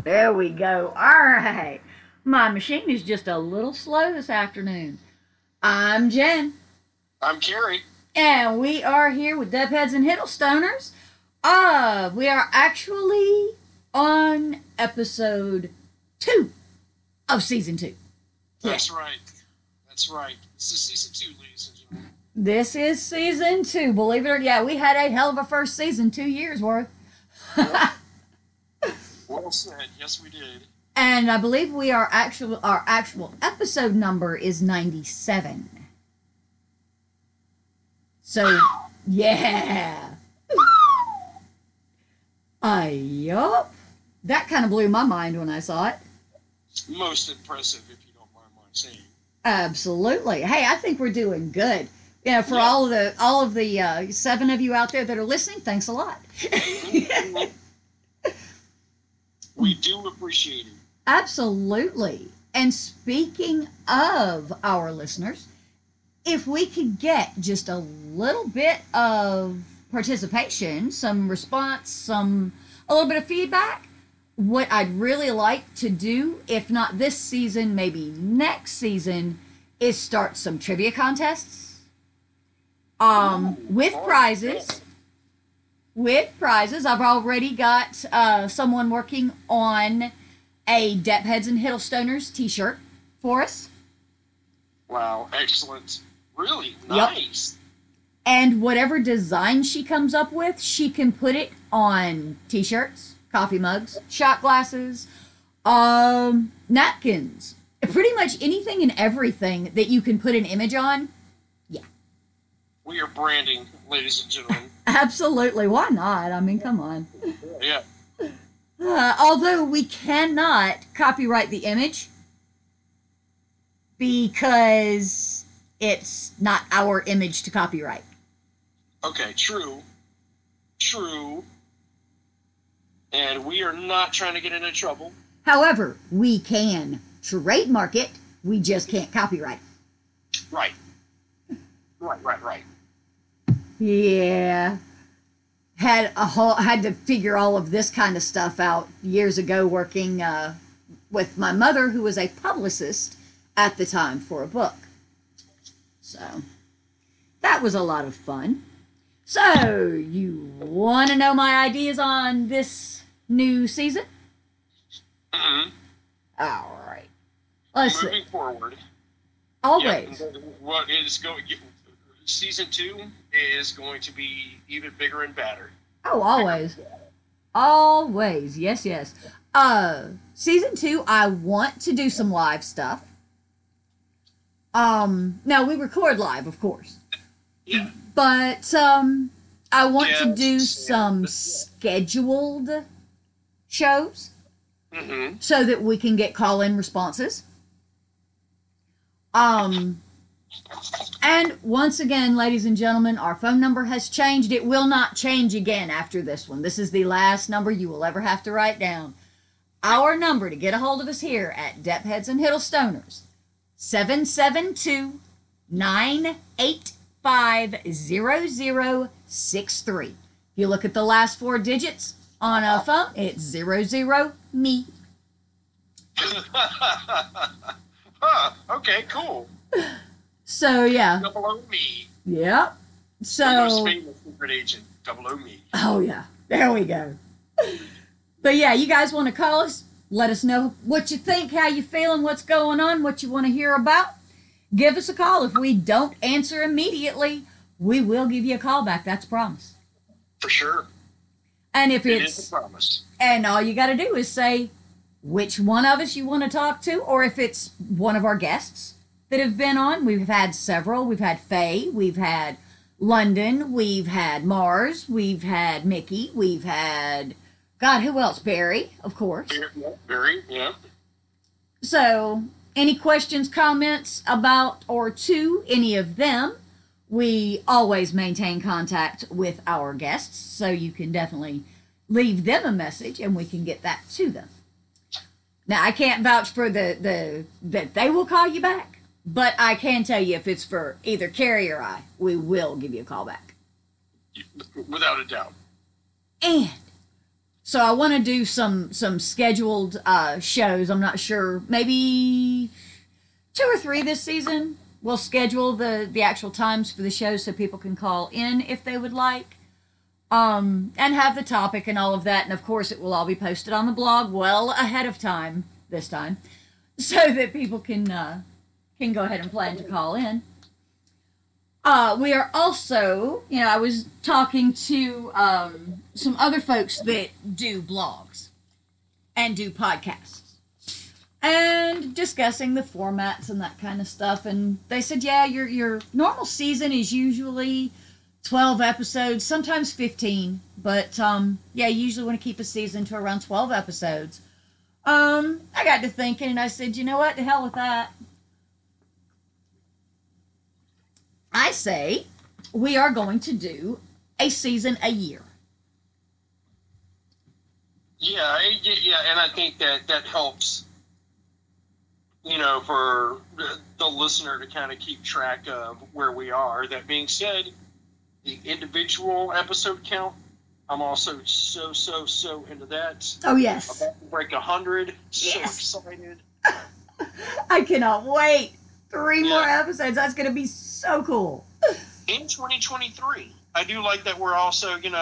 There we go. All right. My machine is just a little slow this afternoon. I'm Jen, I'm Carrie. and we are here with Dubheads and Hiddlestoners. We are actually on episode 2 of season 2. That's right. That's right. This is season 2, ladies and gentlemen. This is season 2. Believe it or not, yeah, we had a hell of a first season, 2 years worth. Well said. Yes, we did. And I believe our actual episode number is 97. So, yeah. Yup. That kind of blew my mind when I saw it. Most impressive, if you don't mind my saying. Absolutely. Hey, I think we're doing good. You know, for Yeah. all of the 7 of you out there that are listening, thanks a lot. We do appreciate it. Absolutely. And speaking of our listeners, if we could get just a little bit of participation, some response, a little bit of feedback, what I'd really like to do, if not this season, maybe next season, is start some trivia contests. With prizes. With prizes. I've already got someone working on a Depheads and Hiddlestoners t-shirt for us. Wow, excellent. Really nice. And whatever design she comes up with, she can put it on t-shirts, coffee mugs, shot glasses, napkins. Pretty much anything and everything that you can put an image on. Yeah. We are branding, ladies and gentlemen. Absolutely. Why not? I mean, come on. Yeah. Although we cannot copyright the image because it's not our image to copyright. Okay, true. True. And we are not trying to get into trouble. However, we can trademark it. We just can't copyright. Right. Right. Yeah. Had to figure all of this kind of stuff out years ago working with my mother, who was a publicist at the time for a book. So that was a lot of fun. So you want to know my ideas on this new season? Mm-hmm. All right. Let's Moving see. forward. Always. Yeah, what is going? Season 2 is going to be even bigger and badder. Oh, always. Always. Yes. Season 2, I want to do some live stuff. Now we record live, of course. Yeah. But I want to do Yes. some scheduled shows Mm-hmm. so that we can get call-in responses. And once again, ladies and gentlemen, our phone number has changed. It will not change again after this one. This is the last number you will ever have to write down. Our number to get a hold of us here at Depheads and Hiddlestoners, 772-985-0063. If you look at the last 4 digits on a phone, it's 00 me. Huh, okay, cool. So, yeah. Double O me. Yep. The most So, famous secret agent. Double O me. oh yeah, there we go. But yeah, you guys want to call us? Let us know what you think, how you feeling, what's going on, what you want to hear about. Give us a call. If we don't answer immediately, we will give you a call back. That's a promise. For sure. And if It it's is a promise. and all you got to do is say which one of us you want to talk to, or if it's one of our guests that have been on. We've had several. We've had Faye. We've had London. We've had Mars. We've had Mickey. We've had, God, who else? Barry, of course. Very, yeah. So, any questions, comments about or to any of them, we always maintain contact with our guests, so you can definitely leave them a message and we can get that to them. Now, I can't vouch for that they will call you back, but I can tell you if it's for either Carrie or I, we will give you a call back. Without a doubt. And So I want to do some scheduled shows. I'm not sure, maybe 2 or 3 this season. We'll schedule the actual times for the shows so people can call in if they would like. And have the topic and all of that. And of course, it will all be posted on the blog well ahead of time this time, so that people can go ahead and plan to call in. We are also, I was talking to some other folks that do blogs and do podcasts and discussing the formats and that kind of stuff. And they said, yeah, your normal season is usually 12 episodes, sometimes 15, but yeah, you usually want to keep a season to around 12 episodes. I got to thinking and I said, you know what, to hell with that. I say we are going to do a season a year. Yeah, and I think that helps, for the listener to kind of keep track of where we are. That being said, the individual episode count, I'm also so into that. Oh, yes. About to break 100. Yes. So excited. I cannot wait. 3 more episodes. That's going to be so cool. In 2023. I do like that we're also, doing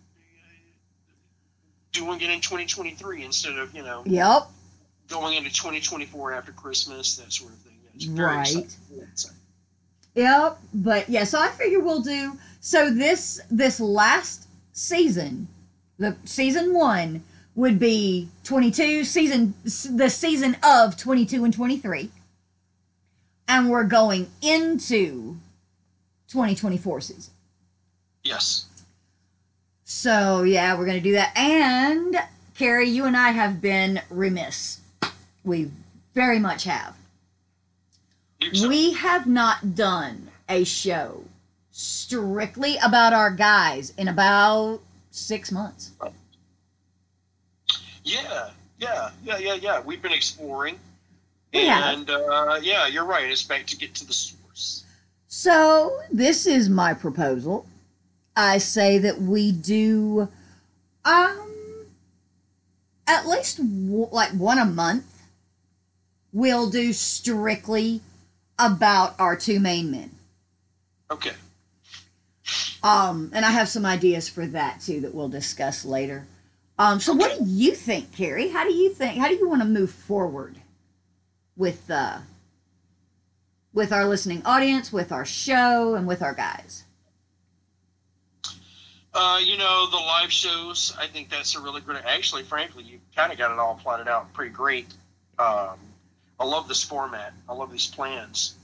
it in 2023 instead of, Yep. going into 2024 after Christmas, that sort of thing. That's very exciting. Yep. But yeah, so I figure we'll do, so this last season, the season 1 would be the season of 22 and 23. And we're going into 2024 season. Yes. So, yeah, we're going to do that. And, Carrie, you and I have been remiss. We very much have. We have not done a show strictly about our guys in about 6 months. Yeah. We've been exploring. Yeah. And, yeah, you're right. It's back to get to the source. So, this is my proposal. I say that we do at least like one a month. We'll do strictly about our 2 main men. Okay. And I have some ideas for that too that we'll discuss later. So okay. What do you think, Carrie? How do you want to move forward with our listening audience, with our show, and with our guys? The live shows, I think that's a really good, actually, frankly, you kind of got it all plotted out pretty great. I love this format. I love these plans.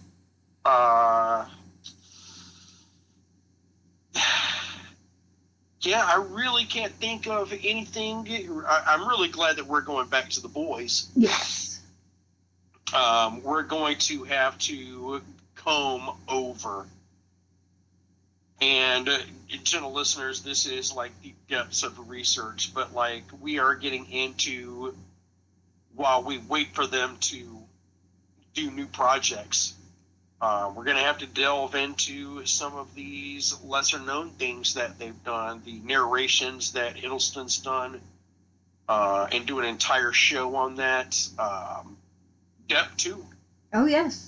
Yeah, I really can't think of anything. I'm really glad that we're going back to the boys. Yes. We're going to have to comb over. And, gentle listeners, this is like the depths of research, but like we are getting into, while we wait for them to do new projects, we're going to have to delve into some of these lesser known things that they've done, the narrations that Hiddleston's done, and do an entire show on that. Depp too. Oh, yes.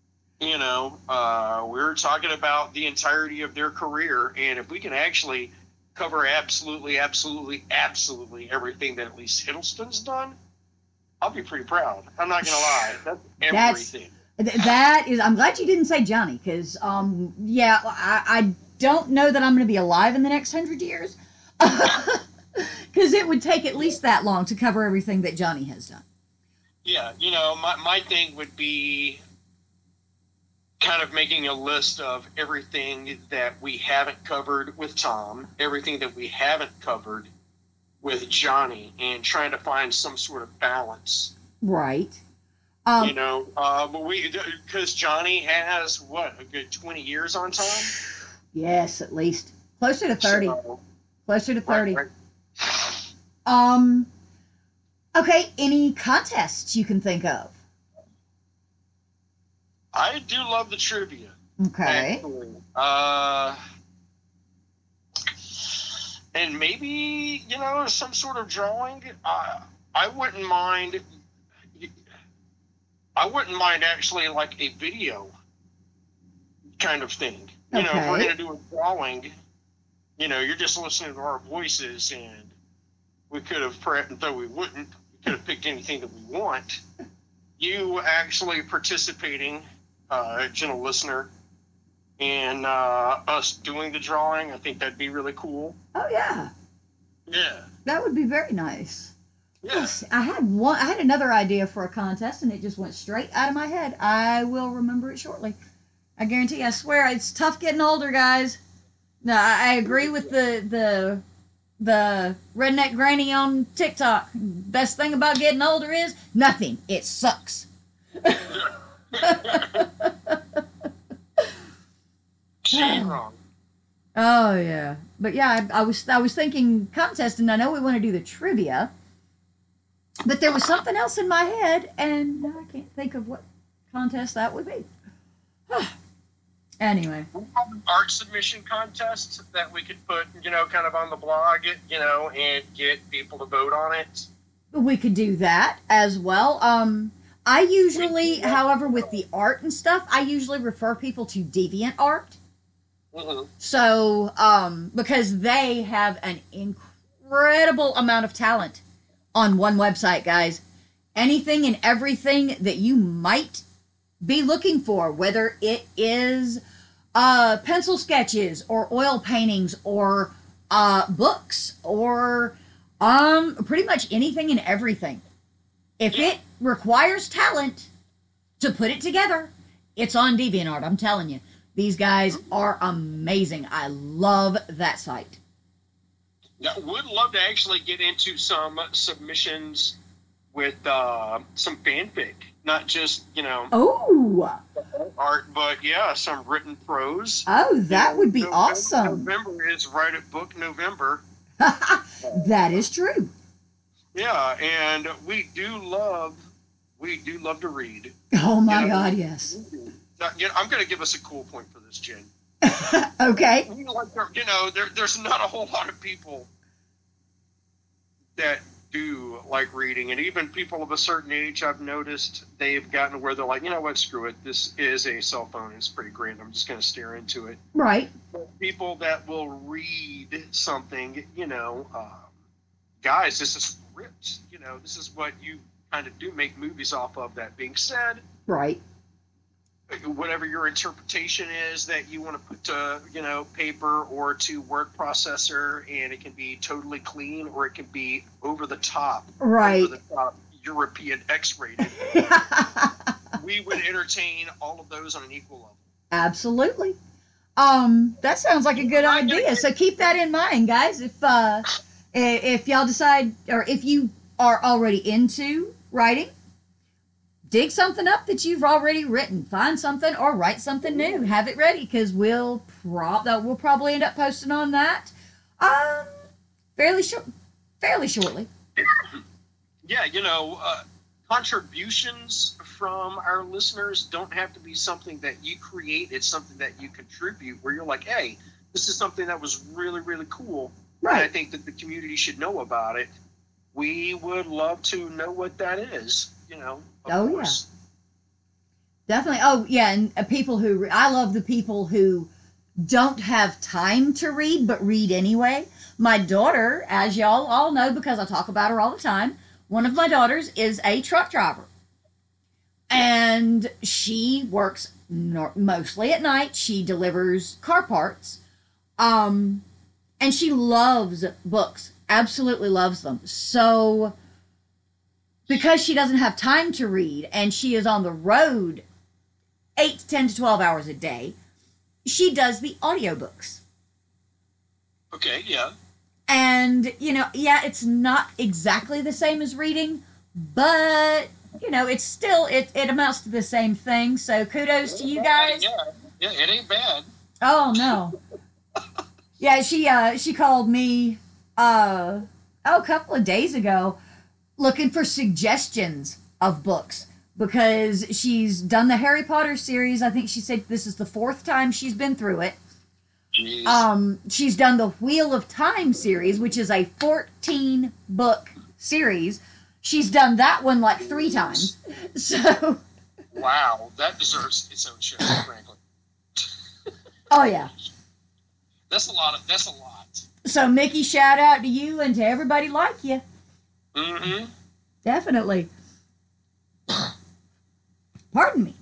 We're talking about the entirety of their career, and if we can actually cover absolutely everything that at least Hiddleston's done, I'll be pretty proud. I'm not going to lie. That's everything. That is, I'm glad you didn't say Johnny, because, I don't know that I'm going to be alive in the next 100 years, because it would take at least that long to cover everything that Johnny has done. Yeah, my thing would be kind of making a list of everything that we haven't covered with Tom, everything that we haven't covered with Johnny, and trying to find some sort of balance. Right. Because Johnny has, a good 20 years on Tom? Yes, at least. Closer to 30. Closer to 30. Right. Okay, any contests you can think of? I do love the trivia. Okay. Actually. and maybe some sort of drawing. I wouldn't mind. I wouldn't mind actually like a video kind of thing. If we're Okay. gonna do a drawing, you're just listening to our voices, and we could have, though we wouldn't, we could have picked anything that we want. You actually participating, gentle listener, and us doing the drawing, I think that'd be really cool. Oh yeah, Yeah. that would be very nice. Yeah. Yes, I had another idea for a contest, and it just went straight out of my head. I will remember it shortly. I guarantee. I swear, it's tough getting older, guys. No, I agree with the redneck granny on TikTok. Best thing about getting older is nothing. It sucks. She ain't wrong. Oh yeah, but yeah, I was thinking contest, and I know we want to do the trivia, but there was something else in my head, and now I can't think of what contest that would be. Anyway, Art submission contest that we could put, kind of on the blog, and get people to vote on it. we could do that as well. I usually, however, with the art and stuff, I usually refer people to DeviantArt. Mm-hmm. So, because they have an incredible amount of talent on one website, guys. Anything and everything that you might be looking for, whether it is pencil sketches or oil paintings or books or pretty much anything and everything. If it requires talent to put it together, it's on DeviantArt. I'm telling you. These guys are amazing. I love that site. Now, would love to actually get into some submissions with some fanfic, not just Oh, art, but some written prose. oh, that would be awesome. November is right at Book November. That is true. Yeah, and we do love to read. Oh my God, yes. Now, I'm going to give us a cool point for this, Jen. Okay. There's not a whole lot of people that do like reading, and even people of a certain age, I've noticed they've gotten to where they're like, you know what, screw it. This is a cell phone. It's pretty great. I'm just going to stare into it. Right. But people that will read something, guys, this is script. This is what you kind of do make movies off of. That being said, Right. whatever your interpretation is that you want to put to paper or to word processor, and it can be totally clean or it can be over the top European X-rated. We would entertain all of those on an equal level. Absolutely. That sounds like a good idea. So keep that in mind, guys. If y'all decide, or if you are already into writing, dig something up that you've already written. Find something or write something new. Have it ready, because we'll probably end up posting on that fairly shortly. Yeah, contributions from our listeners don't have to be something that you create. It's something that you contribute, where you're like, hey, this is something that was really, really cool. Right. And I think that the community should know about it. We would love to know what that is, of course. Yeah. Definitely. Oh, yeah, and I love the people who don't have time to read, but read anyway. My daughter, as y'all all know, because I talk about her all the time, one of my daughters is a truck driver. And she works mostly at night. She delivers car parts. And she loves books. Absolutely loves them. So, because she doesn't have time to read and she is on the road 8 to 10 to 12 hours a day, she does the audiobooks. Okay, yeah. And, it's not exactly the same as reading, but, it's still, it amounts to the same thing. So kudos to you guys. Yeah, it ain't bad. Oh, no. Yeah, she called me, a couple of days ago looking for suggestions of books, because she's done the Harry Potter series. I think she said this is the 4th time she's been through it. Jeez. She's done the Wheel of Time series, which is a 14-book series. She's done that one like 3 times. So, Wow, that deserves its own show, frankly. oh yeah. That's a lot. That's a lot. So, Mickey, shout out to you and to everybody like you. Mm-hmm. Definitely. Pardon me.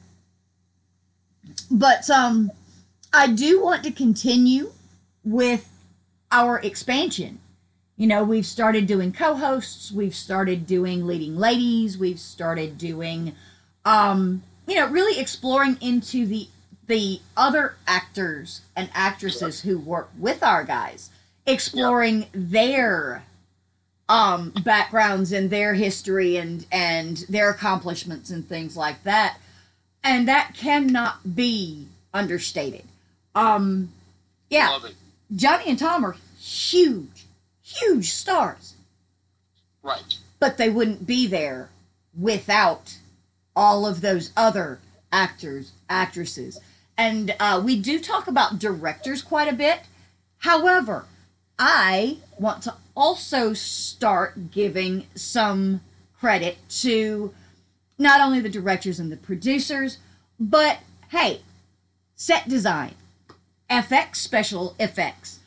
But I do want to continue with our expansion. You know, we've started doing co-hosts, we've started doing leading ladies, we've started doing really exploring into the other actors and actresses who work with our guys, exploring their backgrounds and their history and their accomplishments and things like that. And that cannot be understated. Yeah, Love it. Johnny and Tom are huge stars, Right. but they wouldn't be there without all of those other actors, actresses. And we do talk about directors quite a bit. However, I want to also start giving some credit to not only the directors and the producers, but hey, set design, FX, special effects,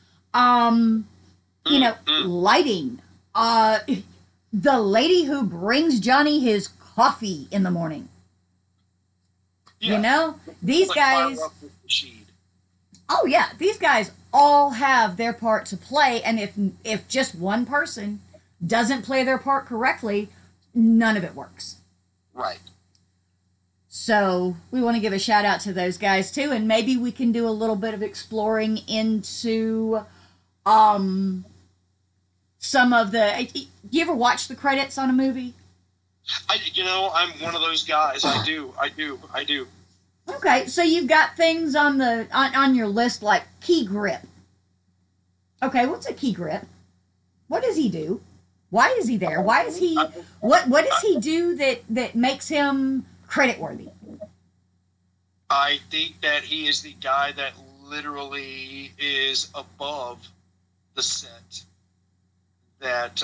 lighting, the lady who brings Johnny his coffee in the morning. Yeah. You know, these Like guys. Fire Up with Rashid. Oh yeah, these guys all have their part to play, and if just one person doesn't play their part correctly, none of it works. Right. So we want to give a shout out to those guys too, and maybe we can do a little bit of exploring into some of the. You ever watch the credits on a movie? I'm one of those guys. I do. Okay, so you've got things on your list like key grip. Okay, what's a key grip? What does he do? Why is he there? Why is he? What does he do that makes him credit worthy? I think that he is the guy that literally is above the set that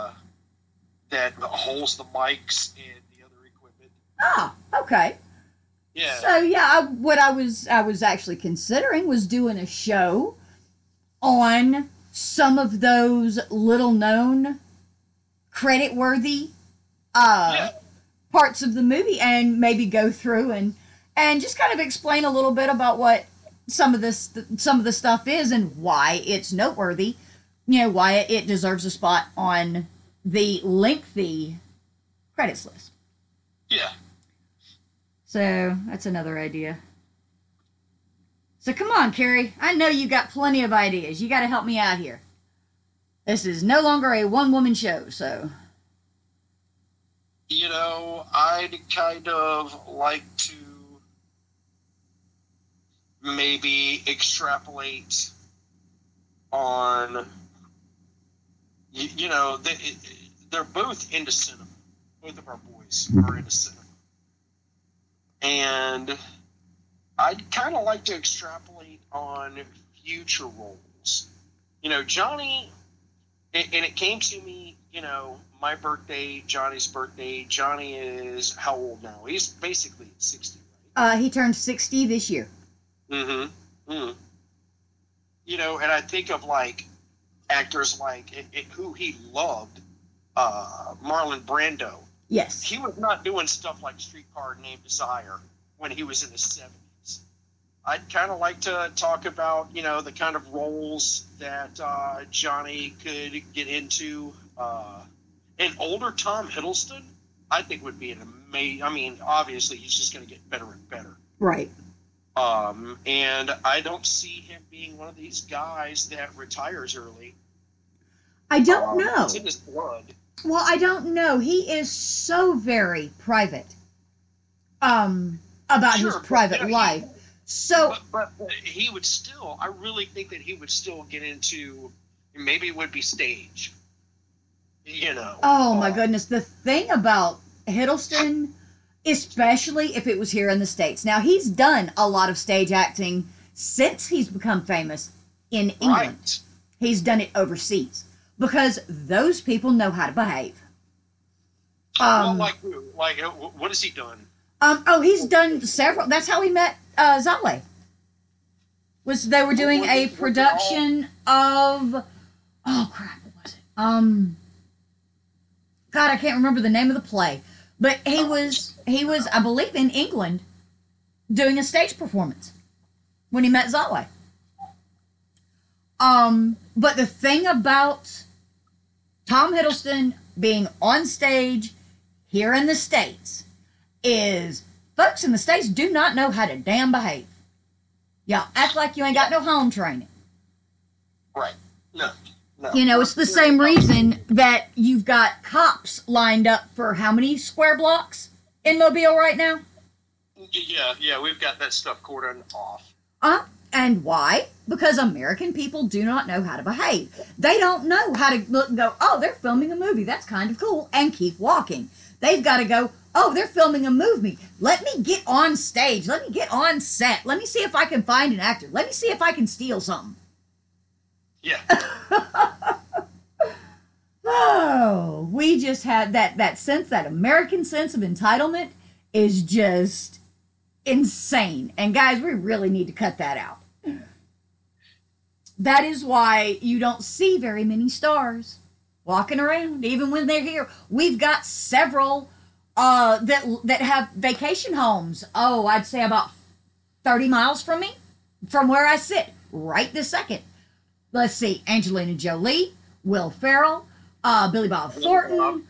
holds the mics and the other equipment. Ah, okay. Yeah. So yeah, what I was actually considering was doing a show on some of those little known credit worthy parts of the movie, and maybe go through and just kind of explain a little bit about what some of the stuff is and why it's noteworthy. You know, why it deserves a spot on the lengthy credits list. Yeah. So that's another idea. So come on, Carrie. I know you got plenty of ideas. You got to help me out here. This is no longer a one-woman show, so. I'd kind of like to maybe extrapolate on, they're both into cinema. Both of our boys are into cinema. And I'd kind of like to extrapolate on future roles. Johnny, and it came to me, my birthday, Johnny's birthday. Johnny is how old now? He's basically 60, right? He turned 60 this year. Mm-hmm. Mm-hmm. And I think of like actors like who he loved, Marlon Brando. Yes. He was not doing stuff like Streetcar Named Desire when he was in his 70s. I'd kind of like to talk about, the kind of roles that Johnny could get into. An older Tom Hiddleston, I think, would be an amazing. I mean, obviously, he's just going to get better and better. Right. And I don't see him being one of these guys that retires early. I don't know. It's in his blood. Well, I don't know. He is so very private about his private life. But he would still, I really think that he would still get into, maybe it would be stage. Oh, my goodness. The thing about Hiddleston, especially if it was here in the States. Now, he's done a lot of stage acting since he's become famous in England. Right. He's done it overseas because those people know how to behave. Well, what has he done? He's done several. That's how he met Zale. They were doing a production of, oh crap, what was it? God, I can't remember the name of the play, but he was I believe in England doing a stage performance when he met Zale. But the thing about Tom Hiddleston being on stage here in the States is folks in the States do not know how to damn behave. Y'all act like you ain't got no home training. Right. No. You know, it's the same reason that you've got cops lined up for how many square blocks in Mobile right now? Yeah, we've got that stuff cordoned off. And why? Because American people do not know how to behave. They don't know how to look and go, oh, they're filming a movie. That's kind of cool. And keep walking. They've got to go, oh, they're filming a movie. Let me get on stage. Let me get on set. Let me see if I can find an actor. Let me see if I can steal something. Yeah. Oh, we just had that sense, that American sense of entitlement is just insane. And guys, we really need to cut that out. That is why you don't see very many stars walking around, even when they're here. We've got several that have vacation homes. Oh, I'd say about 30 miles from me, from where I sit right this second. Let's see, Angelina Jolie, Will Ferrell, Billy Bob Thornton.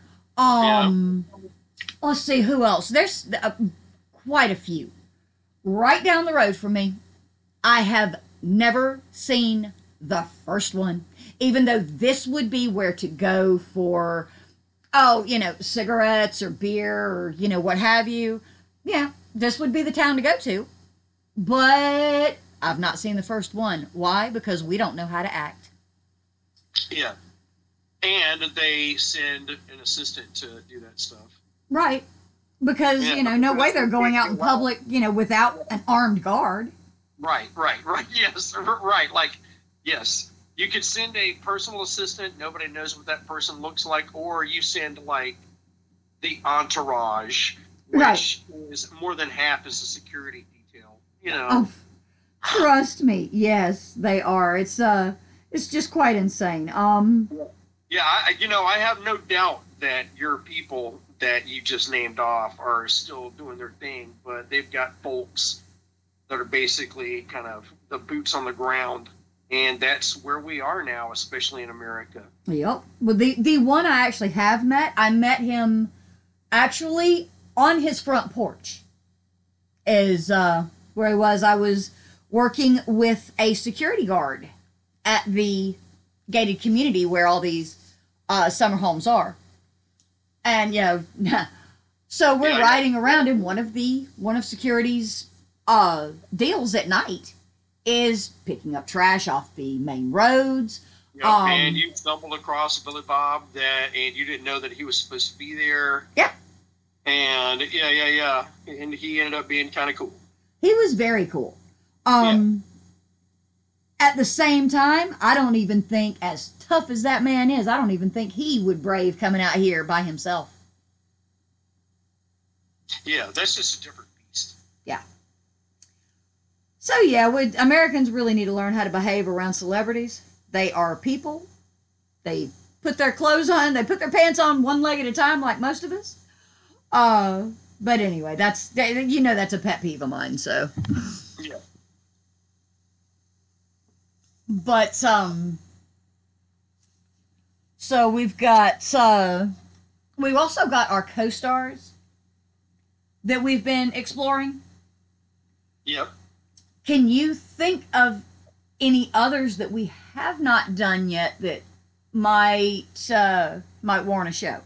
Let's see who else. There's quite a few. Right down the road from me, I have never seen the first one, even though this would be where to go for, cigarettes or beer or, what have you. Yeah, this would be the town to go to. But I've not seen the first one. Why? Because we don't know how to act. Yeah. And they send an assistant to do that stuff. Right. Because, no way they're going out in public, without an armed guard. Right. Yes, right. Like, yes, you could send a personal assistant. Nobody knows what that person looks like. Or you send, like, the entourage, which is more than half as a security detail, Oh, trust me. Yes, they are. It's just quite insane. Yeah, I have no doubt that your people that you just named off are still doing their thing, but they've got folks that are basically kind of the boots on the ground, and that's where we are now, especially in America. Yep. Well, the one I actually have met, I met him actually on his front porch. Is where he was. I was working with a security guard at the gated community where all these summer homes are. And, so we're riding around, and one of security's deals at night is picking up trash off the main roads. And you stumbled across Billy Bob and you didn't know that he was supposed to be there. Yeah. And yeah. And he ended up being kind of cool. He was very cool. At the same time, I don't even think, as tough as that man is, I don't even think he would brave coming out here by himself. Yeah, that's just a different beast. Yeah. So Americans really need to learn how to behave around celebrities. They are people. They put their clothes on, they put their pants on one leg at a time like most of us. But anyway, that's a pet peeve of mine, so. Yeah. But, so we've also got our co-stars that we've been exploring. Yep. Can you think of any others that we have not done yet that might warrant a show?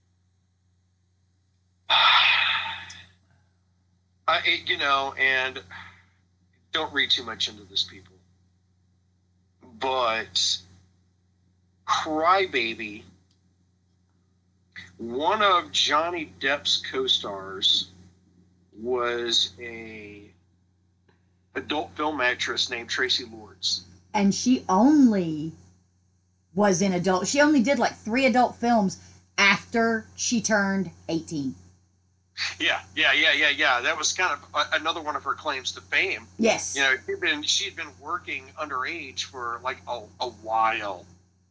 And don't read too much into this, people. But Crybaby, one of Johnny Depp's co-stars, was a adult film actress named Tracy Lords. and she only was in adult. She only did like 3 adult films after she turned 18. Yeah. That was kind of another one of her claims to fame. Yes. You know, she'd been working underage for like a while.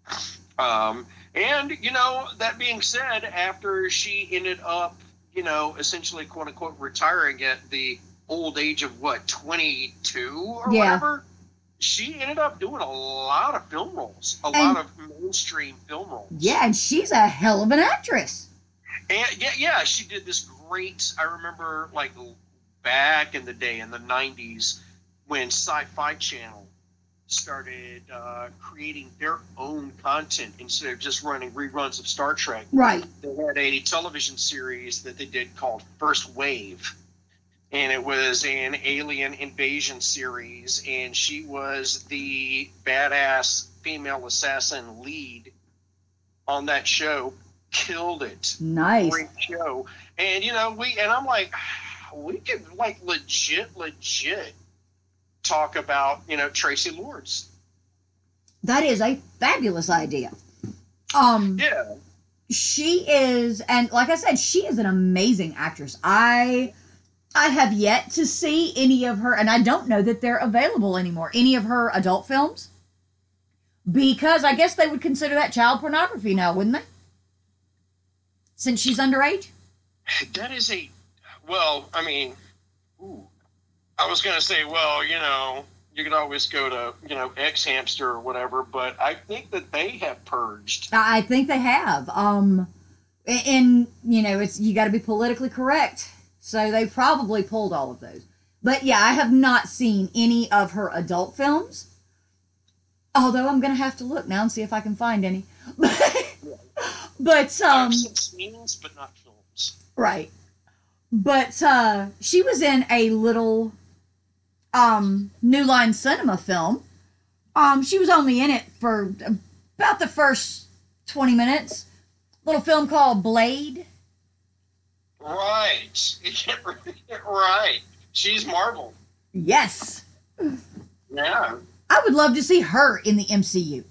And, you know, that being said, after she ended up, you know, essentially, quote unquote, retiring at the old age of, 22 or whatever, she ended up doing a lot of film roles, a lot of mainstream film roles. Yeah, and she's a hell of an actress. And yeah, she did this great, I remember, like, back in the day, in the 90s, when Sci-Fi Channel started creating their own content instead of just running reruns of Star Trek. Right. They had a television series that they did called First Wave, and it was an alien invasion series, and she was the badass female assassin lead on that show. Killed it. Nice. Great show. And, you know, I'm like, we could, like, legit talk about, you know, Tracy Lords. That is a fabulous idea. Yeah. She is, and like I said, she is an amazing actress. I have yet to see any of her, and I don't know that they're available anymore, any of her adult films, because I guess they would consider that child pornography now, wouldn't they? Since she's underage? That is well, I mean, I was going to say, well, you know, you could always go to, you know, X Hamster or whatever, but I think that they have purged. I think they have. And, you know, you got to be politically correct. So they probably pulled all of those. But yeah, I have not seen any of her adult films. Although I'm going to have to look now and see if I can find any. But I've seen scenes, but not films. Right. But she was in a little New Line Cinema film. She was only in it for about the first 20 minutes. Little film called Blade. Right. Right. She's Marvel. Yes. Yeah. I would love to see her in the MCU.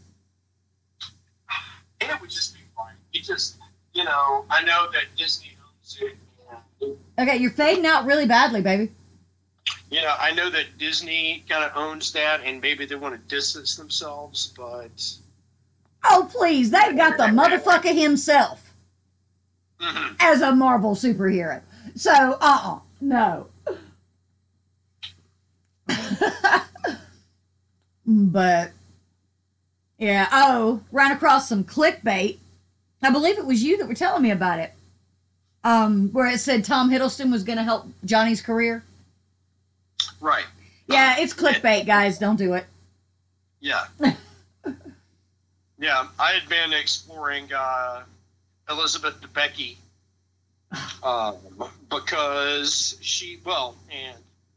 And it would just be fun. It just, you know, I know that Disney owns it. Okay, you're fading out really badly, baby. You know, I know that Disney kind of owns that, and maybe they want to distance themselves, but... Oh, please. They've got the motherfucker himself as a Marvel superhero. So, no. But, yeah. Ran across some clickbait. I believe it was you that were telling me about it. Where it said Tom Hiddleston was going to help Johnny's career. Right. Yeah, it's clickbait, guys. Don't do it. Yeah. Yeah, I had been exploring Elizabeth Debicki because and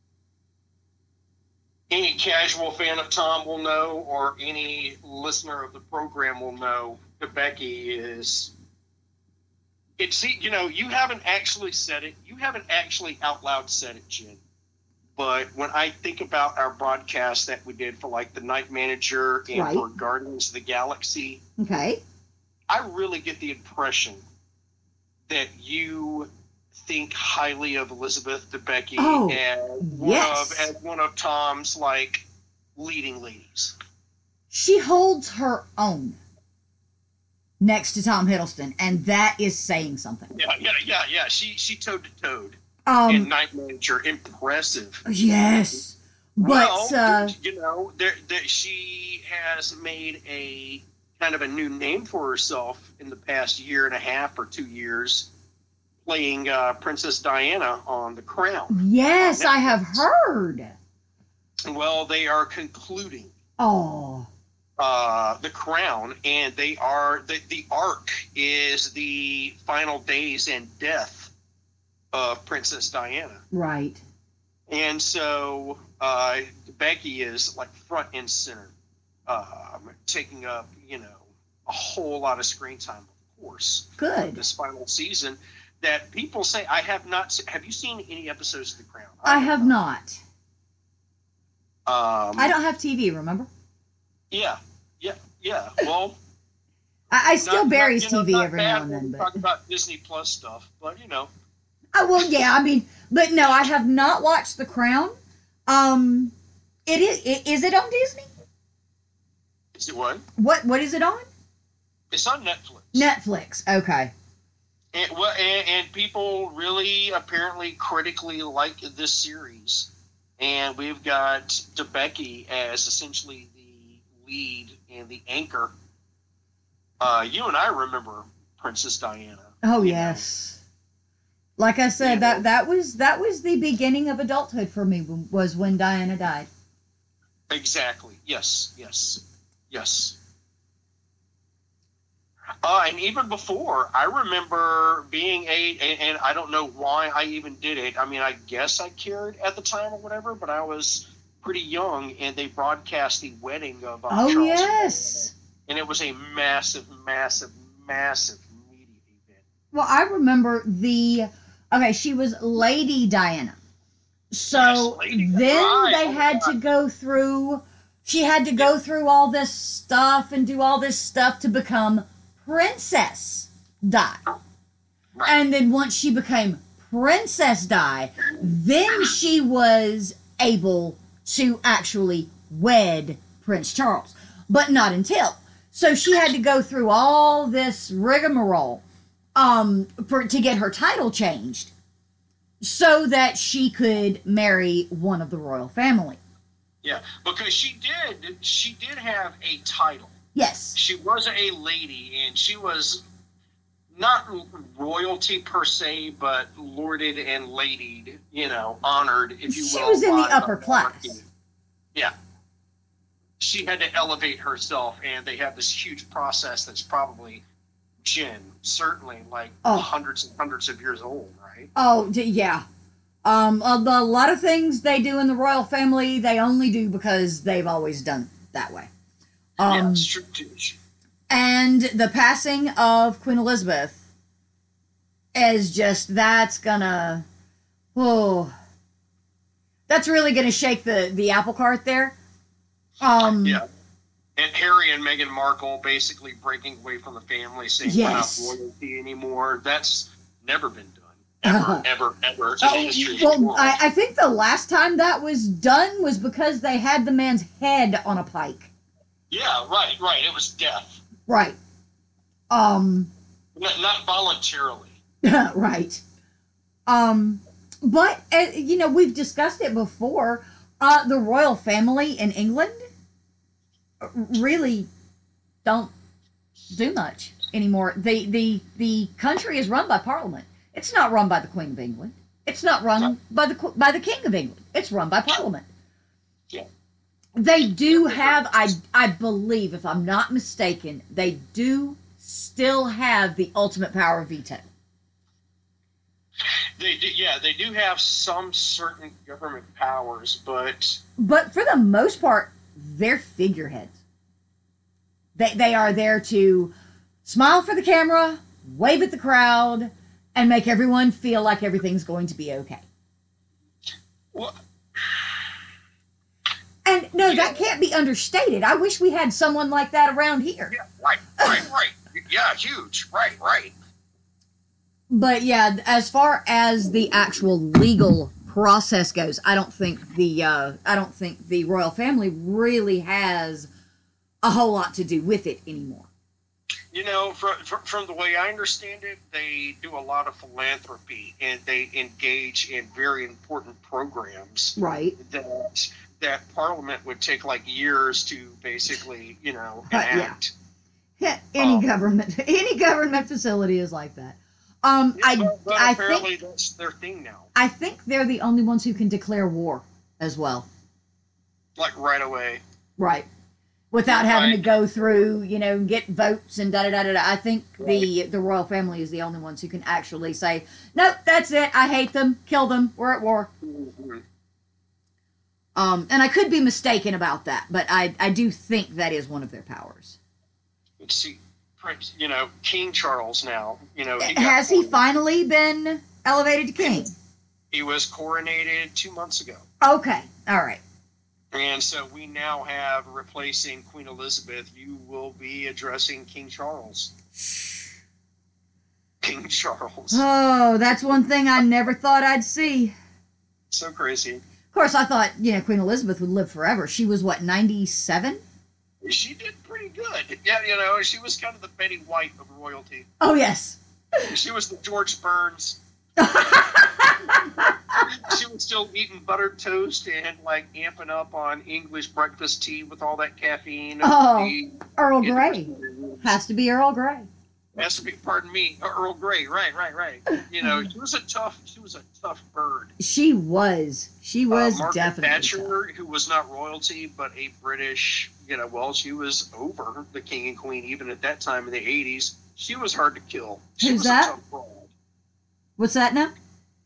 any casual fan of Tom will know, or any listener of the program will know, Debicki is... you know, you haven't actually said it. You haven't actually out loud said it, Jen. But when I think about our broadcast that we did for, like, the Night Manager and for Guardians of the Galaxy, okay, I really get the impression that you think highly of Elizabeth Debicki as one of Tom's, like, leading ladies. She holds her own next to Tom Hiddleston, and that is saying something. Yeah. She toed to toed. In Night Manager, impressive. Yes, but you know, she has made a kind of a new name for herself in the past year and a half or 2 years, playing Princess Diana on The Crown. Yes, I have heard. Well, they are concluding. The Crown, and they are the arc is the final days and death of Princess Diana. Right. And so Becky is like front and center, taking up, you know, a whole lot of screen time, of course. Good. This final season that people say I have not. Have you seen any episodes of The Crown? I have not. I don't have TV, remember? Yeah, yeah, yeah. Well, I still Barry's TV not every now bad and when then, we but talk about Disney Plus stuff, but oh well, yeah. I mean, but no, I have not watched The Crown. Um, is it on Disney? is it what? What is it on? It's on Netflix. Netflix. Okay. And people really apparently critically like this series, and we've got DeBecky as essentially the lead and the anchor. You and I remember Princess Diana. Oh you yes. Like I said, know. that was the beginning of adulthood for me. Was when Diana died. Exactly. Yes. Yes. Yes. And even before, I remember being and I don't know why I even did it. I mean, I guess I cared at the time or whatever, but I was pretty young, and they broadcast the wedding of Oh Charles yes. and it was a massive, massive, massive media event. Well, I remember she was Lady Diana. So Yes, Lady. then Right. they had to go through, she had to go through all this stuff and do all this stuff to become Princess Di. Right. And then once she became Princess Di, then she was able to actually wed Prince Charles. But not until. So she had to go through all this rigmarole to get her title changed so that she could marry one of the royal family. Yeah, because she did have a title. Yes. She was a lady, and she was not royalty per se, but lorded and ladied, honored, if you will. She was in the upper class. Yeah. She had to elevate herself, and they have this huge process that's probably, certainly like hundreds and hundreds of years old, right? Oh, yeah. A lot of things they do in the royal family, they only do because they've always done that way. It's true too. And the passing of Queen Elizabeth is just, that's really gonna shake the apple cart there. Yeah. And Harry and Meghan Markle basically breaking away from the family, saying yes. we're not royalty anymore. That's never been done. Ever in the history of the world. I think the last time that was done was because they had the man's head on a pike. Yeah, right. It was death. Right. Not voluntarily. Right. But, we've discussed it before. The royal family in England really don't do much anymore. The country is run by Parliament. It's not run by the Queen of England. It's not run by the King of England. It's run by Parliament. Yeah. They do have, I believe, if I'm not mistaken, they do still have the ultimate power of veto. They do have some certain government powers, but for the most part, they're figureheads. They are there to smile for the camera, wave at the crowd, and make everyone feel like everything's going to be okay. Well, and no, that can't be understated. I wish we had someone like that around here. Yeah, right. Yeah, huge. Right. But yeah, as far as the actual legal process goes, I don't think the royal family really has a whole lot to do with it anymore. From the way I understand it, they do a lot of philanthropy, and they engage in very important programs. Right. That Parliament would take like years to basically, enact. Yeah. Any government facility is like that. But apparently that's their thing now. I think they're the only ones who can declare war as well. Like right away. Right. Without having to go through, get votes and da-da-da-da-da. I think the royal family is the only ones who can actually say, nope, that's it. I hate them. Kill them. We're at war. Mm-hmm. And I could be mistaken about that, but I do think that is one of their powers. Let's see. King Charles now, Has he finally been elevated to king? He was coronated 2 months ago. Okay. All right. And so we now have, replacing Queen Elizabeth, you will be addressing King Charles. King Charles. Oh, that's one thing I never thought I'd see. So crazy. Of course, I thought, Queen Elizabeth would live forever. She was, what, 97? She did pretty good. Yeah, she was kind of the Betty White of royalty. Oh, yes. She was the George Burns. She was still eating buttered toast and amping up on English breakfast tea with all that caffeine. Oh, Earl Grey. Has to be Earl Grey. Has to be, pardon me, Earl Grey. Right. She was a tough bird. She was Margaret definitely Thatcher, who was not royalty but a British. She was over the king and queen even at that time in the 80s. She was hard to kill. She was that? A tough broad. What's that now?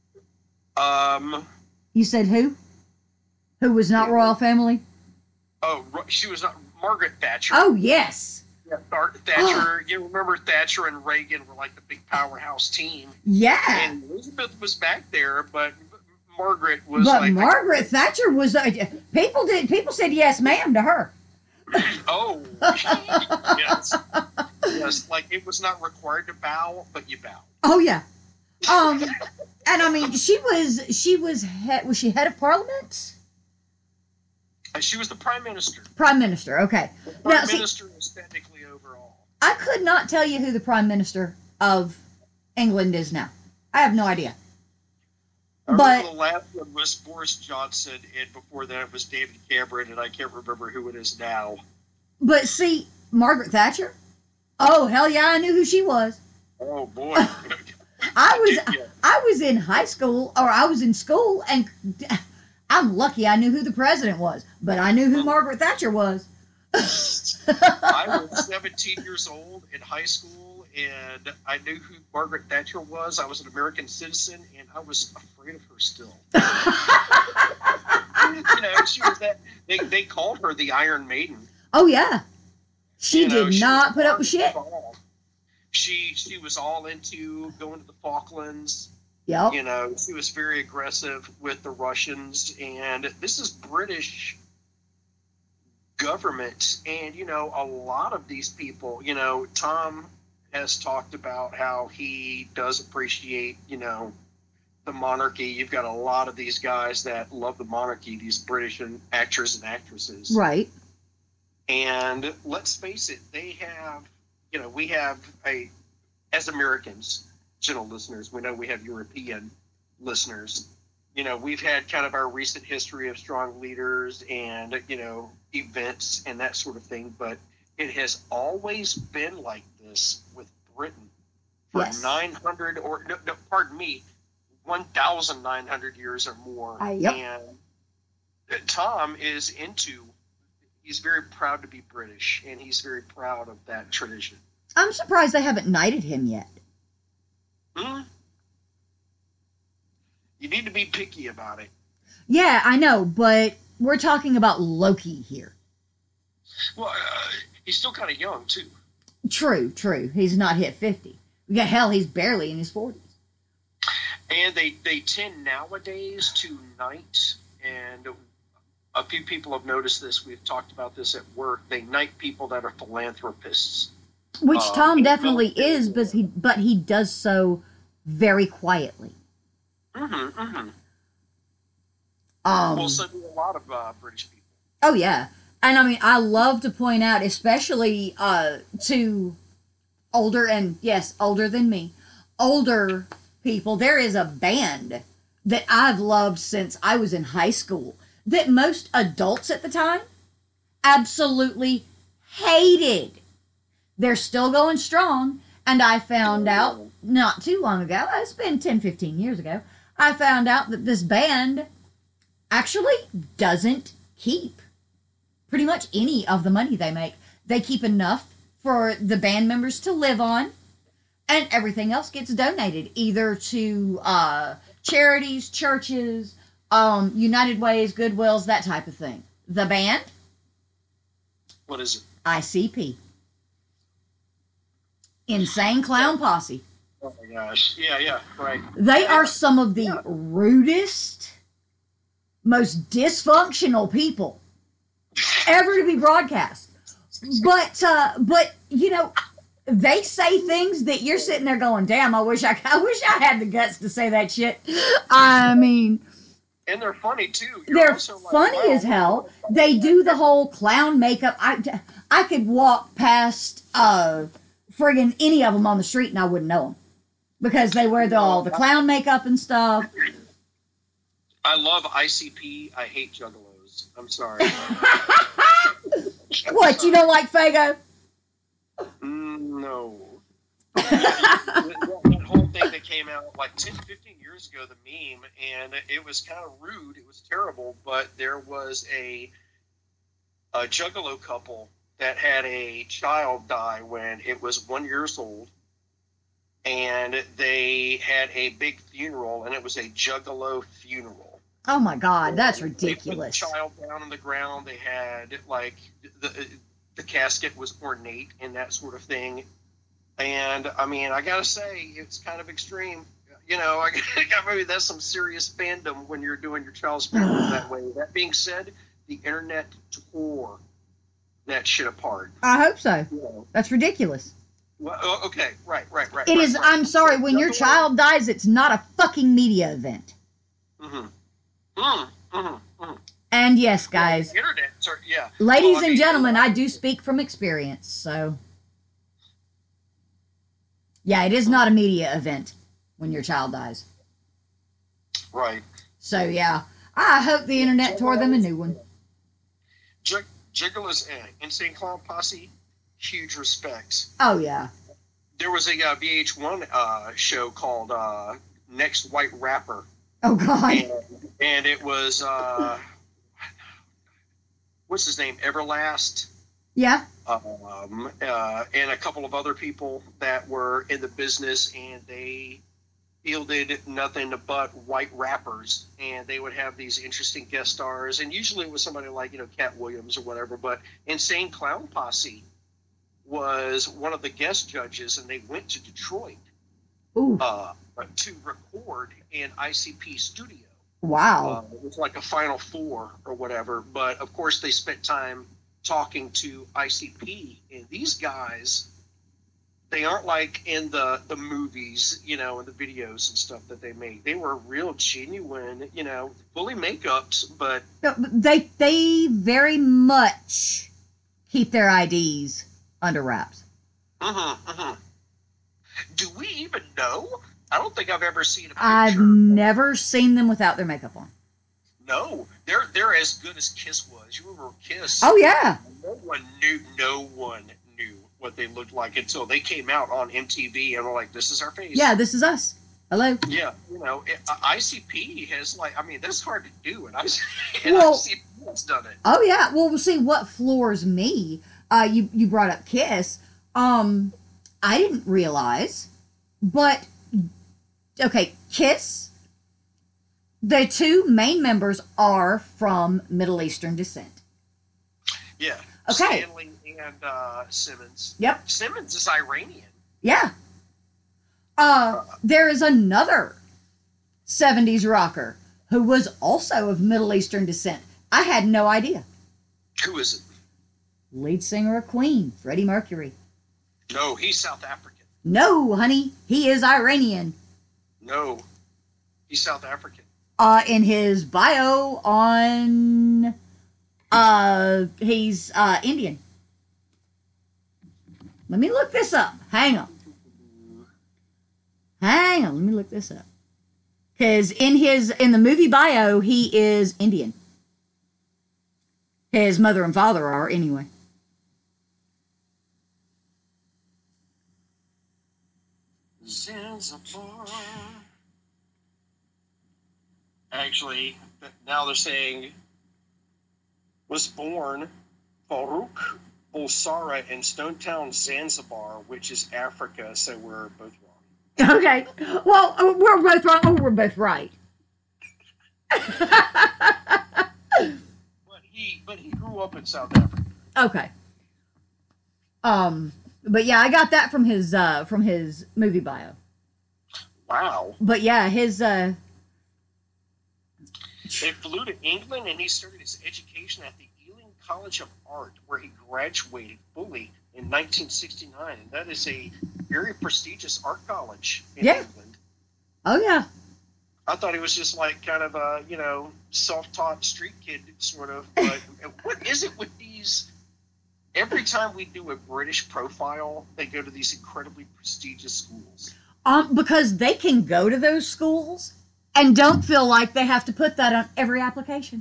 You said who? Who was not royal family? Oh, she was not Margaret Thatcher. Oh, yes. Yeah, Thatcher. You remember Thatcher and Reagan were like the big powerhouse team. Yeah. And Elizabeth was back there, but Margaret was. But Margaret Thatcher was. People said yes, ma'am, to her. Oh, yes. It was not required to bow, but you bow. Oh yeah. And I mean, she was head of parliament? She was the prime minister. Prime minister, okay. The prime minister is technically overall. I could not tell you who the prime minister of England is now. I have no idea. But the last one was Boris Johnson, and before that it was David Cameron, and I can't remember who it is now. But see, Margaret Thatcher? Oh, hell yeah, I knew who she was. Oh, boy. I was in high school, or I was in school, and I'm lucky I knew who the president was, but I knew who Margaret Thatcher was. I was 17 years old in high school, and I knew who Margaret Thatcher was. I was an American citizen, and I was afraid of her still. She was that. They called her the Iron Maiden. Oh yeah, she did not put up with shit. She was all into going to the Falklands. Yep. She was very aggressive with the Russians, and this is British government, and a lot of these people, Tom has talked about how he does appreciate, the monarchy. You've got a lot of these guys that love the monarchy, these British actors and actresses. Right. And let's face it, they have, we have as Americans, gentle listeners, we know we have European listeners. We've had kind of our recent history of strong leaders and, events and that sort of thing, but it has always been like this with Britain for 900 or, no, pardon me, 1,900 years or more. Yep. And Tom is he's very proud to be British, and he's very proud of that tradition. I'm surprised they haven't knighted him yet. You need to be picky about it. Yeah, I know, but we're talking about Loki here. Well, he's still kind of young, too. True. He's not hit 50. Yeah, hell, he's barely in his 40s. And they tend nowadays to knight, and a few people have noticed this. We've talked about this at work. They knight people that are philanthropists. Which Tom definitely is, but he does so very quietly. Well, so do a lot of British people. Oh, yeah. And I mean, I love to point out, especially to older than me, older people, there is a band that I've loved since I was in high school that most adults at the time absolutely hated. They're still going strong. And I found out not too long ago, it's been 10, 15 years ago, I found out that this band actually doesn't keep pretty much any of the money they make. They keep enough for the band members to live on, and everything else gets donated either to charities, churches, United Ways, Goodwills, that type of thing. The band? What is it? ICP. Insane Clown Posse. Oh my gosh. Yeah, right. They are some of the rudest, most dysfunctional people ever to be broadcast. But you know, they say things that you're sitting there going, "Damn, I wish I had the guts to say that shit." I mean, and they're funny too. You're they're also like, funny wow, as hell. They do the whole clown makeup. I could walk past friggin' any of them on the street and I wouldn't know them because they wear all the clown makeup and stuff. I love ICP. I hate juggalos. I'm sorry. What, you don't like Fago? No. that whole thing that came out like 10, 15 years ago, the meme, and it was kind of rude. It was terrible, but there was a juggalo couple that had a child die when it was 1 year old, and they had a big funeral, and it was a juggalo funeral. Oh my God, that's ridiculous. They put the child down on the ground. They had like the casket was ornate and that sort of thing. And I mean, I gotta say, it's kind of extreme. You know, maybe that's some serious fandom when you're doing your child's funeral that way. That being said, the internet tore that shit apart. I hope so. You know. That's ridiculous. Well, okay, right. It is. I'm sorry. When your child dies, it's not a fucking media event. And yes, guys. Well, internet, yeah. Ladies and gentlemen, I do speak from experience, so. Yeah, it is not a media event when your child dies. Right. So, yeah. I hope the internet tore them a new one. Jiggalos, Insane Clown Posse, huge respects. Oh, yeah. There was a VH1 show called Next White Rapper. Oh, God. And it was, what's his name? Everlast. Yeah. And a couple of other people that were in the business, and they fielded nothing but white rappers, and they would have these interesting guest stars, and usually it was somebody like, you know, Cat Williams or whatever, but Insane Clown Posse was one of the guest judges, and they went to Detroit to record in ICP studio. Wow. It was like a Final Four or whatever, but of course they spent time talking to ICP, and these guys, they aren't like in the movies, you know, and the videos and stuff that they made. They were real genuine, you know, fully makeups, but they very much keep their IDs under wraps. Do we even know? I don't think I've ever seen a picture. I've never seen them without their makeup on. No, they're as good as Kiss was. You remember Kiss? Oh yeah. No one knew what they looked like until they came out on MTV and were like, "This is our face." Yeah, this is us. Hello. Yeah, you know, ICP has like, I mean, that's hard to do, and ICP has done it. Oh yeah. Well, we'll see what floors me. You brought up Kiss. I didn't realize, but okay, Kiss. The two main members are from Middle Eastern descent. Yeah. Okay. Stanley and Simmons. Yep. Simmons is Iranian. Yeah. There is another 70s rocker who was also of Middle Eastern descent. I had no idea. Who is it? Lead singer of Queen, Freddie Mercury. No, he's South African. No, honey, he is Iranian. No, he's South African. In his bio on, he's Indian. Let me look this up. Hang on. Let me look this up. Because in the movie bio, he is Indian. His mother and father are, anyway. Zanzibar. Actually, now they're saying was born Farouk Bulsara in Stonetown, Zanzibar, which is Africa, so we're both wrong. Okay. Well, we're both wrong or we're both right. But he grew up in South Africa. Okay. But yeah, I got that from his movie bio. Wow. But yeah, his They flew to England, and he started his education at the Ealing College of Art, where he graduated fully in 1969, and that is a very prestigious art college in England. Oh yeah. I thought he was just like kind of a, self-taught street kid sort of. But what is it with these? Every time we do a British profile, they go to these incredibly prestigious schools. Because they can go to those schools and don't feel like they have to put that on every application.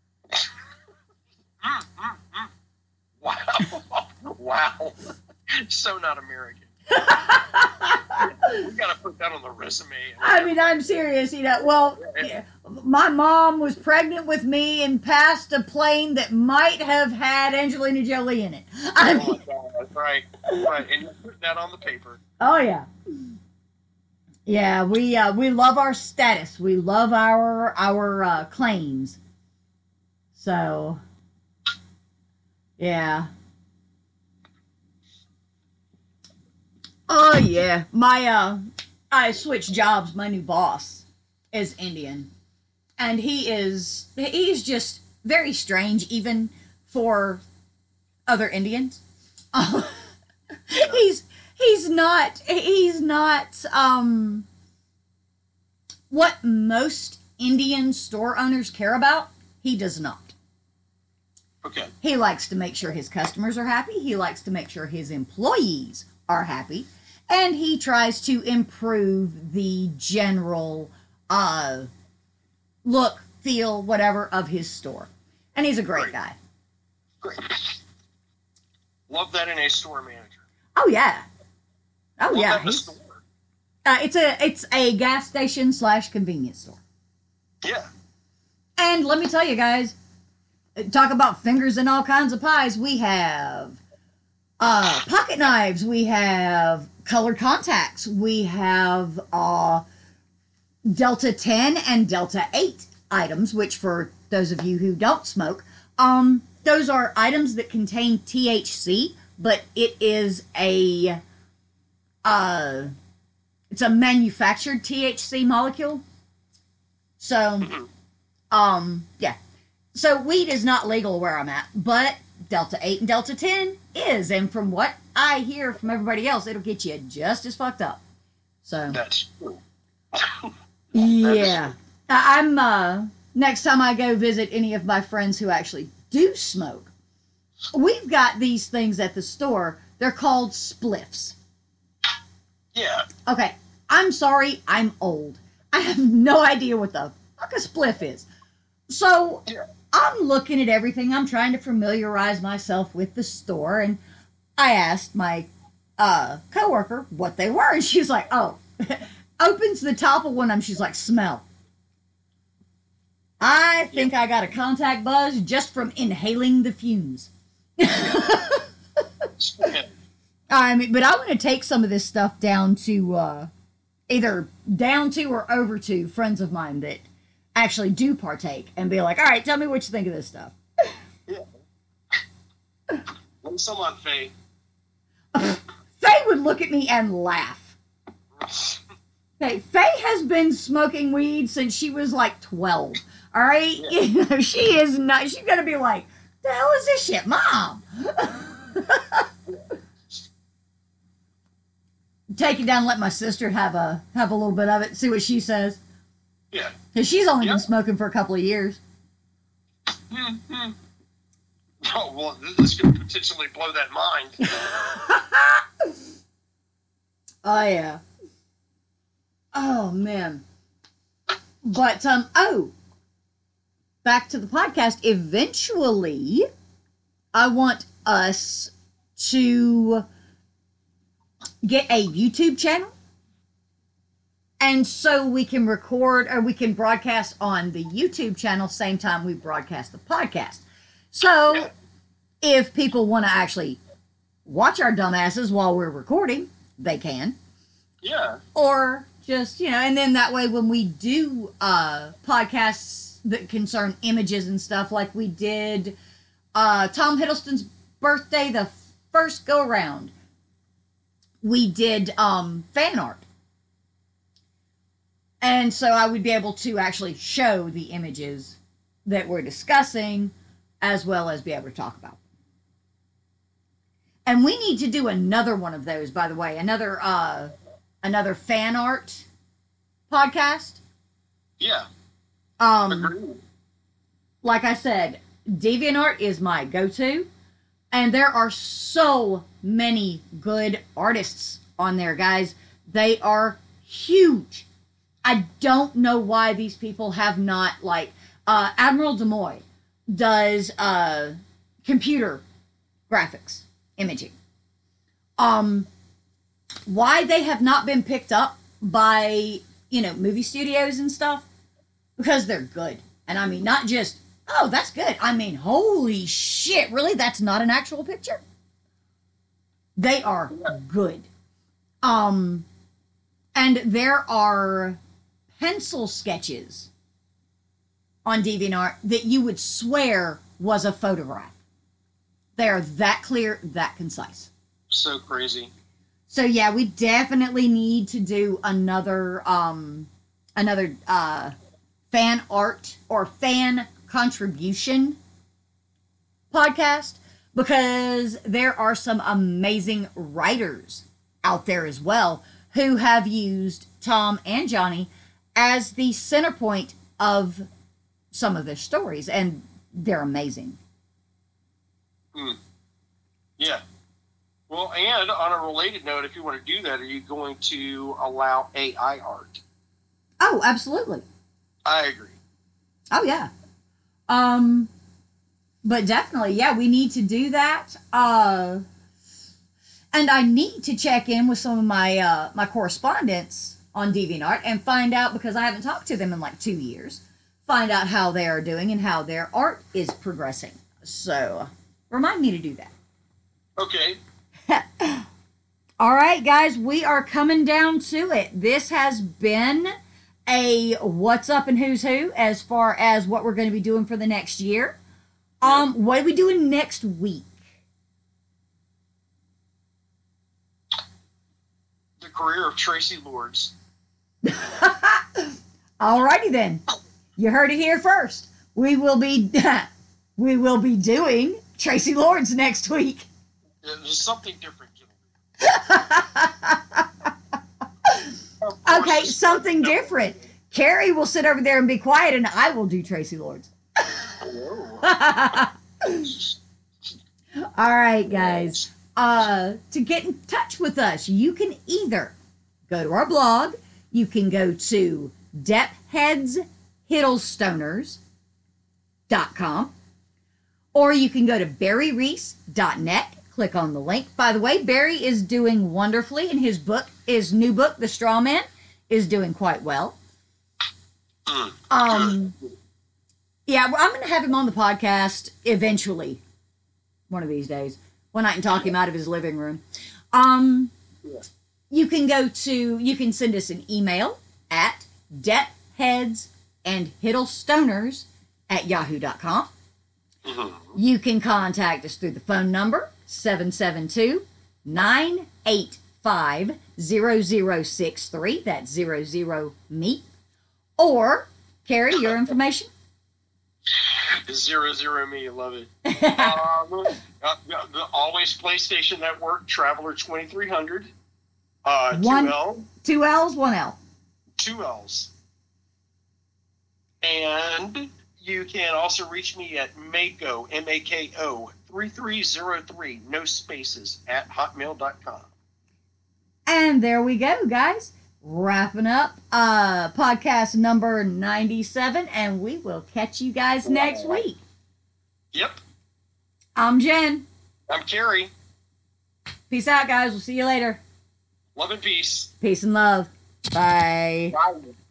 Wow. Wow. So not American. We got to put that on the resume. I mean, I'm serious. Well, my mom was pregnant with me and passed a plane that might have had Angelina Jolie in it. My God. Right. And you're putting that on the paper. Oh, yeah. Yeah, we love our status. We love our claims. So, yeah. Oh yeah, I switched jobs. My new boss is Indian, and he's just very strange, even for other Indians. He's not what most Indian store owners care about. He does not. Okay. He likes to make sure his customers are happy. He likes to make sure his employees are happy. And he tries to improve the general look, feel, whatever of his store. And he's a great guy. Great. Love that in a store manager. Oh, yeah. Oh, Love yeah. That in a store. It's a gas station / convenience store. Yeah. And let me tell you guys, talk about fingers in all kinds of pies. We have pocket knives. We have colored contacts. We have Delta 10 and Delta 8 items, which for those of you who don't smoke, those are items that contain THC, but it is it's a manufactured THC molecule. So, yeah. So weed is not legal where I'm at, but Delta 8 and Delta 10 is. And from what I hear from everybody else, it'll get you just as fucked up. So. That's true. Yeah. I'm, next time I go visit any of my friends who actually do smoke, we've got these things at the store. They're called spliffs. Yeah. Okay. I'm sorry. I'm old. I have no idea what the fuck a spliff is. So, Yeah. I'm looking at everything. I'm trying to familiarize myself with the store. And I asked my coworker what they were. And she's like, oh, opens the top of one of them. She's like, smell. I think I got a contact buzz just from inhaling the fumes. I mean, but I want to take some of this stuff down to either down to or over to friends of mine that actually do partake and be like, all right, tell me what you think of this stuff. Yeah. What's some on Faye? Faye would look at me and laugh. Okay, Faye has been smoking weed since she was like 12. All right? Yeah. You know, she is not, she's going to be like, the hell is this shit, Mom? Take it down and let my sister have a little bit of it, see what she says. Yeah. Because she's only been smoking for a couple of years. Mm-hmm. Oh, well, this could potentially blow that mind. Oh, yeah. Oh, man. But, back to the podcast. Eventually, I want us to get a YouTube channel. And so we can record or we can broadcast on the YouTube channel same time we broadcast the podcast. So if people want to actually watch our dumbasses while we're recording, they can. Yeah. Or just, and then that way when we do podcasts that concern images and stuff like we did Tom Hiddleston's birthday, the first go around, we did fan art. And so I would be able to actually show the images that we're discussing as well as be able to talk about them. And we need to do another one of those, by the way, another fan art podcast. Yeah. Agreed. Like I said, DeviantArt is my go-to, and there are so many good artists on there, guys. They are huge. I don't know why these people have not, like, Admiral Demoy does computer graphics, imaging. Why they have not been picked up by, movie studios and stuff? Because they're good. And I mean, not just, oh, that's good. I mean, holy shit, really? That's not an actual picture? They are good. And there are pencil sketches on DeviantArt that you would swear was a photograph. They are that clear, that concise. So crazy. So yeah, we definitely need to do another fan art or fan contribution podcast, because there are some amazing writers out there as well who have used Tom and Johnny as the center point of some of their stories, and they're amazing. Yeah. Well, and on a related note, if you want to do that, are you going to allow AI art? Oh, absolutely. I agree. Oh, yeah. But definitely, yeah, we need to do that. And I need to check in with some of my my correspondents on DeviantArt and find out, because I haven't talked to them in like 2 years, find out how they are doing and how their art is progressing. So, remind me to do that. Okay. All right, guys, we are coming down to it. This has been a what's up and who's who as far as what we're going to be doing for the next year. What are we doing next week? The career of Tracy Lords. Alrighty then. You heard it here first. We will be doing Tracy Lords next week. There's something different. Okay, something different. Carrie will sit over there and be quiet, and I will do Tracy Lords. All right, guys. To get in touch with us, you can either go to our blog. You can go to depthheadshiddlestoners.com, or you can go to barryreese.net. Click on the link. By the way, Barry is doing wonderfully, and his new book, The Straw Man, is doing quite well. Yeah, I'm going to have him on the podcast eventually, one of these days, when I can talk him out of his living room. You can send us an email at depthheadsandhiddlestoners@yahoo.com. You can contact us through the phone number 772-985-0063. That's 00 me. Or, Carrie, your information? 00 me, love it. The Always PlayStation Network, Traveler 2300. Two L's, one L. 2 L's. And you can also reach me at Mako, MAKO 3303, no spaces, at hotmail.com. And there we go, guys. Wrapping up podcast number 97, and we will catch you guys next week. Yep. I'm Jen. I'm Carrie. Peace out, guys. We'll see you later. Love and peace. Peace and love. Bye. Bye.